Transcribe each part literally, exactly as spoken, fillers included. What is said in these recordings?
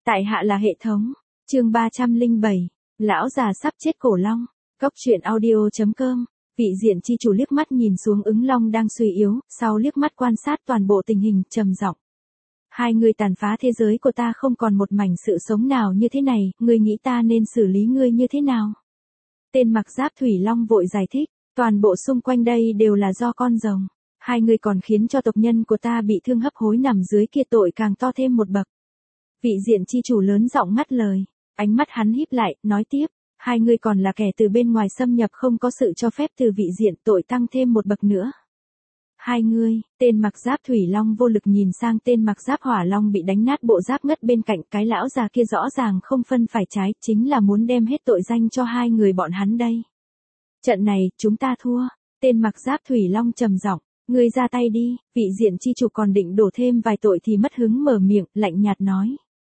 Tại hạ là hệ thống. Chương ba trăm lẻ bảy. Lão già sắp chết cổ long. Cốc truyện audio chấm com. Vị diện chi chủ liếc mắt nhìn xuống ứng long đang suy yếu, sau liếc mắt quan sát toàn bộ tình hình, trầm giọng. Hai người tàn phá thế giới của ta không còn một mảnh sự sống nào như thế này, ngươi nghĩ ta nên xử lý ngươi như thế nào? Tên mặc giáp thủy long vội giải thích, toàn bộ xung quanh đây đều là do con rồng. Hai người còn khiến cho tộc nhân của ta bị thương hấp hối nằm dưới kia, tội càng to thêm một bậc. Vị diện chi chủ lớn giọng ngắt lời, ánh mắt hắn híp lại, nói tiếp, hai người còn là kẻ từ bên ngoài xâm nhập không có sự cho phép từ vị diện, tội tăng thêm một bậc nữa. Hai người, tên mặc giáp thủy long vô lực nhìn sang tên mặc giáp hỏa long bị đánh nát bộ giáp ngất bên cạnh, cái lão già kia rõ ràng không phân phải trái, chính là muốn đem hết tội danh cho hai người bọn hắn đây. Trận này, chúng ta thua. Tên mặc giáp thủy long trầm giọng, ngươi ra tay đi. Vị diện chi chủ còn định đổ thêm vài tội thì mất hứng mở miệng, lạnh nhạt nói.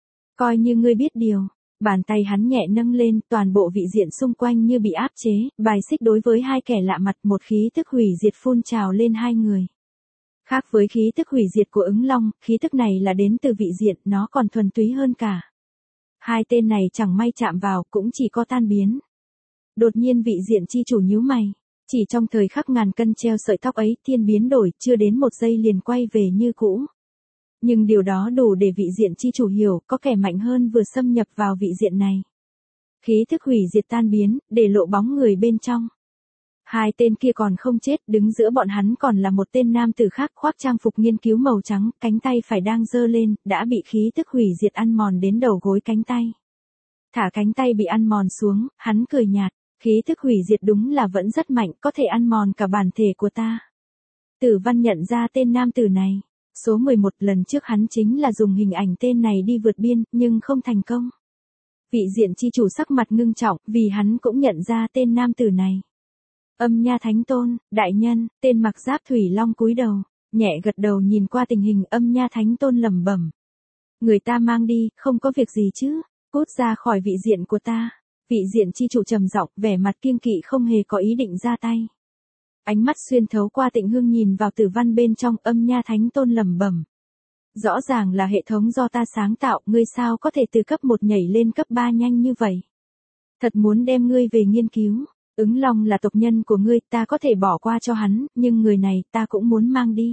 Coi như ngươi biết điều. Bàn tay hắn nhẹ nâng lên, toàn bộ vị diện xung quanh như bị áp chế, bài xích đối với hai kẻ lạ mặt, một khí tức hủy diệt phun trào lên hai người. Khác với khí tức hủy diệt của ứng long, khí tức này là đến từ vị diện, nó còn thuần túy hơn cả. Hai tên này chẳng may chạm vào, cũng chỉ có tan biến. Đột nhiên vị diện chi chủ nhíu mày. Chỉ trong thời khắc ngàn cân treo sợi tóc ấy, thiên biến đổi, chưa đến một giây liền quay về như cũ. Nhưng điều đó đủ để vị diện chi chủ hiểu, có kẻ mạnh hơn vừa xâm nhập vào vị diện này. Khí thức hủy diệt tan biến, để lộ bóng người bên trong. Hai tên kia còn không chết, đứng giữa bọn hắn còn là một tên nam tử khác khoác trang phục nghiên cứu màu trắng, cánh tay phải đang giơ lên, đã bị khí thức hủy diệt ăn mòn đến đầu gối cánh tay. Thả cánh tay bị ăn mòn xuống, hắn cười nhạt, khí thức hủy diệt đúng là vẫn rất mạnh, có thể ăn mòn cả bản thể của ta. Tử Văn nhận ra tên nam tử này. Số mười một, lần trước hắn chính là dùng hình ảnh tên này đi vượt biên, nhưng không thành công. Vị diện chi chủ sắc mặt ngưng trọng, vì hắn cũng nhận ra tên nam tử này. Âm Nha Thánh Tôn, đại nhân, tên mặc giáp thủy long cúi đầu, nhẹ gật đầu nhìn qua tình hình. Âm Nha Thánh Tôn lẩm bẩm. Người ta mang đi, không có việc gì chứ, cút ra khỏi vị diện của ta. Vị diện chi chủ trầm giọng, vẻ mặt kiêng kỵ không hề có ý định ra tay. Ánh mắt xuyên thấu qua Tịnh Hương nhìn vào Tử Văn bên trong. Âm Nha Thánh Tôn lẩm bẩm. Rõ ràng là hệ thống do ta sáng tạo, ngươi sao có thể từ cấp một nhảy lên cấp ba nhanh như vậy? Thật muốn đem ngươi về nghiên cứu. Ứng Long là tộc nhân của ngươi, ta có thể bỏ qua cho hắn, nhưng người này ta cũng muốn mang đi.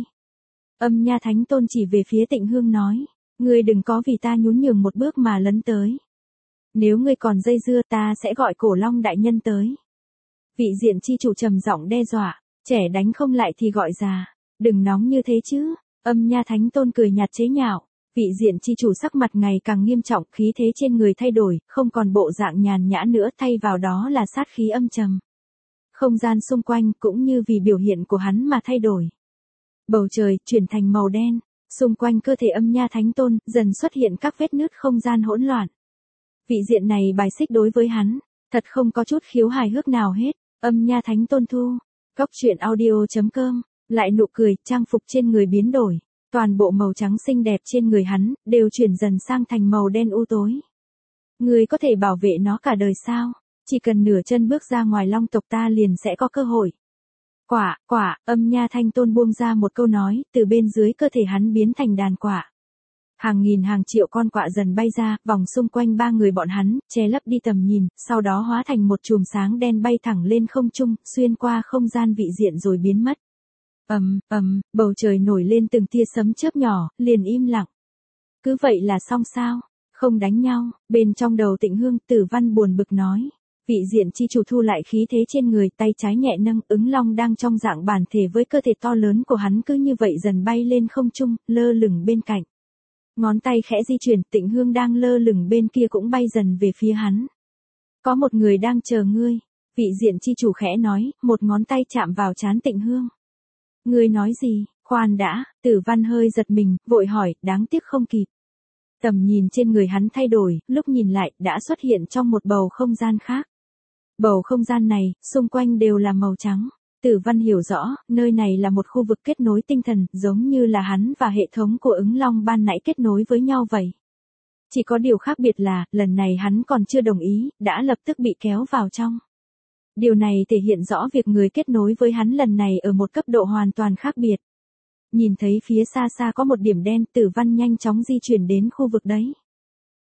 Âm Nha Thánh Tôn chỉ về phía Tịnh Hương nói, ngươi đừng có vì ta nhún nhường một bước mà lấn tới. Nếu ngươi còn dây dưa ta sẽ gọi Cổ Long đại nhân tới. Vị diện chi chủ trầm giọng đe dọa. Trẻ đánh không lại thì gọi già. Đừng nóng như thế chứ. Âm Nha Thánh Tôn cười nhạt chế nhạo. Vị diện chi chủ sắc mặt ngày càng nghiêm trọng, khí thế trên người thay đổi, không còn bộ dạng nhàn nhã nữa, thay vào đó là sát khí âm trầm. Không gian xung quanh cũng như vì biểu hiện của hắn mà thay đổi. Bầu trời chuyển thành màu đen, xung quanh cơ thể Âm Nha Thánh Tôn dần xuất hiện các vết nứt không gian hỗn loạn. Vị diện này bài xích đối với hắn, thật không có chút khiếu hài hước nào hết. Âm Nha Thánh Tôn thu. Cốc truyện audio chấm com, lại nụ cười, trang phục trên người biến đổi, toàn bộ màu trắng xinh đẹp trên người hắn, đều chuyển dần sang thành màu đen u tối. Người có thể bảo vệ nó cả đời sao? Chỉ cần nửa chân bước ra ngoài long tộc ta liền sẽ có cơ hội. Quả, quả, Âm Nha Thánh Tôn buông ra một câu nói, từ bên dưới cơ thể hắn biến thành đàn quả. Hàng nghìn hàng triệu con quạ dần bay ra, vòng xung quanh ba người bọn hắn, che lấp đi tầm nhìn, sau đó hóa thành một chùm sáng đen bay thẳng lên không trung, xuyên qua không gian vị diện rồi biến mất. Ầm, ầm, bầu trời nổi lên từng tia sấm chớp nhỏ, liền im lặng. Cứ vậy là xong sao? Không đánh nhau. Bên trong đầu Tịnh Hương, Tử Văn buồn bực nói. Vị diện chi chủ thu lại khí thế trên người, tay trái nhẹ nâng, ứng long đang trong dạng bản thể với cơ thể to lớn của hắn cứ như vậy dần bay lên không trung, lơ lửng bên cạnh. Ngón tay khẽ di chuyển, Tịnh Hương đang lơ lửng bên kia cũng bay dần về phía hắn. Có một người đang chờ ngươi. Vị diện chi chủ khẽ nói, một ngón tay chạm vào trán Tịnh Hương. Ngươi nói gì? Khoan đã. Tử Văn hơi giật mình, vội hỏi, đáng tiếc không kịp. Tầm nhìn trên người hắn thay đổi, lúc nhìn lại, đã xuất hiện trong một bầu không gian khác. Bầu không gian này, xung quanh đều là màu trắng. Tử Văn hiểu rõ, nơi này là một khu vực kết nối tinh thần, giống như là hắn và hệ thống của ứng long ban nãy kết nối với nhau vậy. Chỉ có điều khác biệt là, lần này hắn còn chưa đồng ý, đã lập tức bị kéo vào trong. Điều này thể hiện rõ việc người kết nối với hắn lần này ở một cấp độ hoàn toàn khác biệt. Nhìn thấy phía xa xa có một điểm đen, Tử Văn nhanh chóng di chuyển đến khu vực đấy.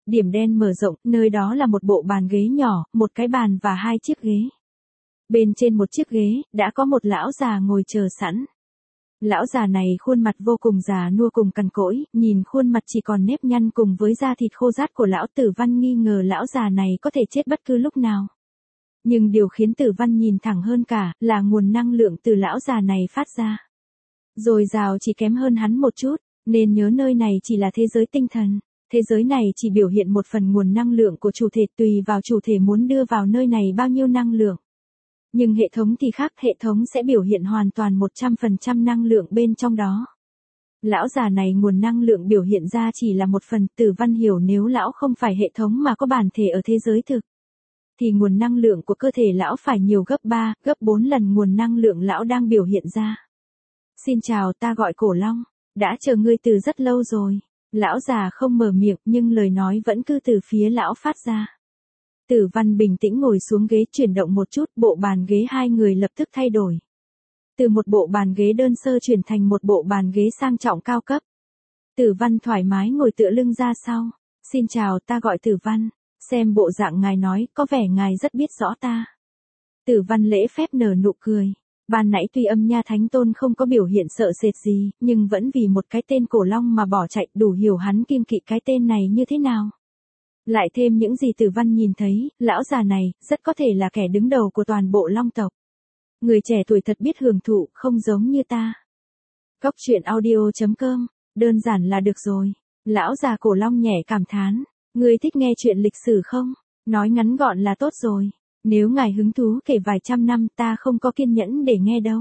Điểm đen mở rộng, nơi đó là một bộ bàn ghế nhỏ, một cái bàn và hai chiếc ghế. Bên trên một chiếc ghế, đã có một lão già ngồi chờ sẵn. Lão già này khuôn mặt vô cùng già nua cùng cằn cỗi, nhìn khuôn mặt chỉ còn nếp nhăn cùng với da thịt khô rát của lão Tử Văn nghi ngờ lão già này có thể chết bất cứ lúc nào. Nhưng điều khiến Tử Văn nhìn thẳng hơn cả, là nguồn năng lượng từ lão già này phát ra. Dồi dào chỉ kém hơn hắn một chút, nên nhớ nơi này chỉ là thế giới tinh thần. Thế giới này chỉ biểu hiện một phần nguồn năng lượng của chủ thể tùy vào chủ thể muốn đưa vào nơi này bao nhiêu năng lượng. Nhưng hệ thống thì khác, hệ thống sẽ biểu hiện hoàn toàn một trăm phần trăm năng lượng bên trong đó. Lão già này nguồn năng lượng biểu hiện ra chỉ là một phần. Tử Văn hiểu nếu lão không phải hệ thống mà có bản thể ở thế giới thực, thì nguồn năng lượng của cơ thể lão phải nhiều gấp ba, gấp bốn lần nguồn năng lượng lão đang biểu hiện ra. Xin chào, ta gọi Cổ Long, đã chờ ngươi từ rất lâu rồi. Lão già không mở miệng nhưng lời nói vẫn cứ từ phía lão phát ra. Tử Văn bình tĩnh ngồi xuống ghế chuyển động một chút, bộ bàn ghế hai người lập tức thay đổi. Từ một bộ bàn ghế đơn sơ chuyển thành một bộ bàn ghế sang trọng cao cấp. Tử Văn thoải mái ngồi tựa lưng ra sau. Xin chào, ta gọi Tử Văn. Xem bộ dạng ngài nói, có vẻ ngài rất biết rõ ta. Tử Văn lễ phép nở nụ cười. Ban nãy tuy Âm Nha Thánh Tôn không có biểu hiện sợ sệt gì, nhưng vẫn vì một cái tên Cổ Long mà bỏ chạy, đủ hiểu hắn kiêng kỵ cái tên này như thế nào. Lại thêm những gì Tử Văn nhìn thấy, lão già này, rất có thể là kẻ đứng đầu của toàn bộ Long tộc. Người trẻ tuổi thật biết hưởng thụ, không giống như ta. Cóc truyện audio chấm com, đơn giản là được rồi. Lão già Cổ Long nhẹ cảm thán. Người thích nghe chuyện lịch sử không? Nói ngắn gọn là tốt rồi. Nếu ngài hứng thú kể vài trăm năm ta không có kiên nhẫn để nghe đâu.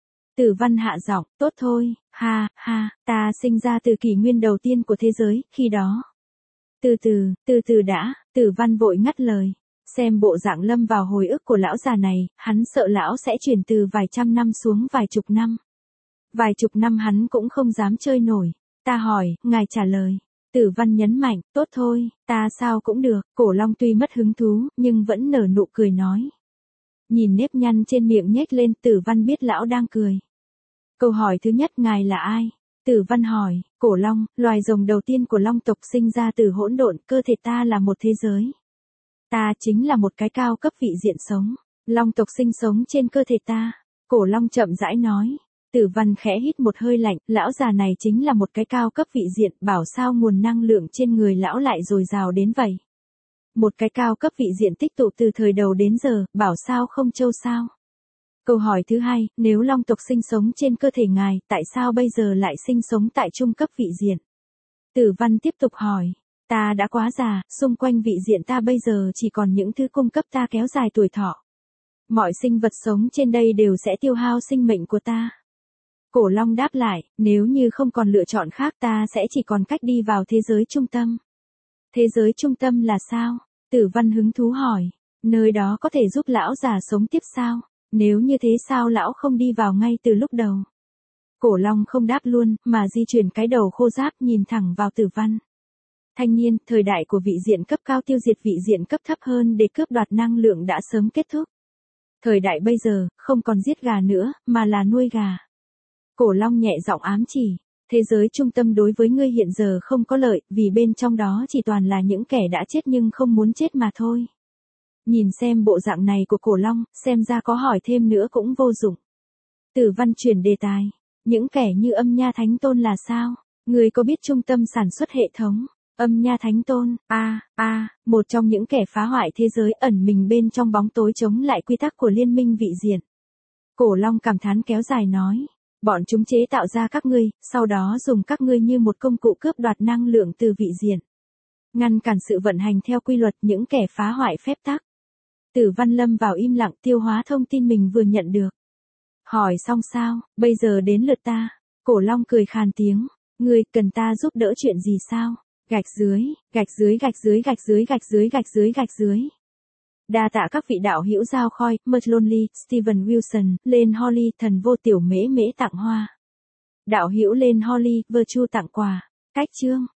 Tử Văn hạ giọng, tốt thôi, ha, ha, ta sinh ra từ kỷ nguyên đầu tiên của thế giới, khi đó. Từ từ, từ từ đã, Tử Văn vội ngắt lời. Xem bộ dạng lâm vào hồi ức của lão già này, hắn sợ lão sẽ chuyển từ vài trăm năm xuống vài chục năm. Vài chục năm hắn cũng không dám chơi nổi. Ta hỏi, ngài trả lời. Tử Văn nhấn mạnh, tốt thôi, ta sao cũng được. Cổ Long tuy mất hứng thú, nhưng vẫn nở nụ cười nói. Nhìn nếp nhăn trên miệng nhếch lên, Tử Văn biết lão đang cười. Câu hỏi thứ nhất, ngài là ai? Tử Văn hỏi. Cổ Long, loài rồng đầu tiên của Long tộc sinh ra từ hỗn độn, cơ thể ta là một thế giới. Ta chính là một cái cao cấp vị diện sống. Long tộc sinh sống trên cơ thể ta. Cổ Long chậm rãi nói. Tử Văn khẽ hít một hơi lạnh, lão già này chính là một cái cao cấp vị diện, bảo sao nguồn năng lượng trên người lão lại dồi dào đến vậy. Một cái cao cấp vị diện tích tụ từ thời đầu đến giờ, bảo sao không trâu sao. Câu hỏi thứ hai, nếu Long tộc sinh sống trên cơ thể ngài, tại sao bây giờ lại sinh sống tại trung cấp vị diện? Tử Văn tiếp tục hỏi, ta đã quá già, xung quanh vị diện ta bây giờ chỉ còn những thứ cung cấp ta kéo dài tuổi thọ. Mọi sinh vật sống trên đây đều sẽ tiêu hao sinh mệnh của ta. Cổ Long đáp lại, nếu như không còn lựa chọn khác ta sẽ chỉ còn cách đi vào thế giới trung tâm. Thế giới trung tâm là sao? Tử Văn hứng thú hỏi, nơi đó có thể giúp lão già sống tiếp sao? Nếu như thế sao lão không đi vào ngay từ lúc đầu? Cổ Long không đáp luôn, mà di chuyển cái đầu khô ráp nhìn thẳng vào Tử Văn. Thanh niên, thời đại của vị diện cấp cao tiêu diệt vị diện cấp thấp hơn để cướp đoạt năng lượng đã sớm kết thúc. Thời đại bây giờ, không còn giết gà nữa, mà là nuôi gà. Cổ Long nhẹ giọng ám chỉ, thế giới trung tâm đối với ngươi hiện giờ không có lợi, vì bên trong đó chỉ toàn là những kẻ đã chết nhưng không muốn chết mà thôi. Nhìn xem bộ dạng này của Cổ Long, xem ra có hỏi thêm nữa cũng vô dụng. Tử Văn chuyển đề tài, những kẻ như Âm Nha Thánh Tôn là sao? Ngươi có biết trung tâm sản xuất hệ thống? Âm Nha Thánh Tôn, a a một trong những kẻ phá hoại thế giới ẩn mình bên trong bóng tối chống lại quy tắc của liên minh vị diện. Cổ Long cảm thán kéo dài nói. Bọn chúng chế tạo ra các ngươi, sau đó dùng các ngươi như một công cụ cướp đoạt năng lượng từ vị diện. Ngăn cản sự vận hành theo quy luật những kẻ phá hoại phép tắc. Tử Văn lâm vào im lặng tiêu hóa thông tin mình vừa nhận được. Hỏi xong sao, bây giờ đến lượt ta. Cổ Long cười khàn tiếng. Ngươi cần ta giúp đỡ chuyện gì sao? Gạch dưới, gạch dưới gạch dưới gạch dưới gạch dưới gạch dưới gạch dưới. Đa tạ các vị đạo hữu Giao Khoi, Merch Lonely, Steven Wilson, Lên Holly, Thần Vô Tiểu Mễ Mễ tặng hoa. Đạo hữu Lên Holly, Virtue tặng quà. Cách chương.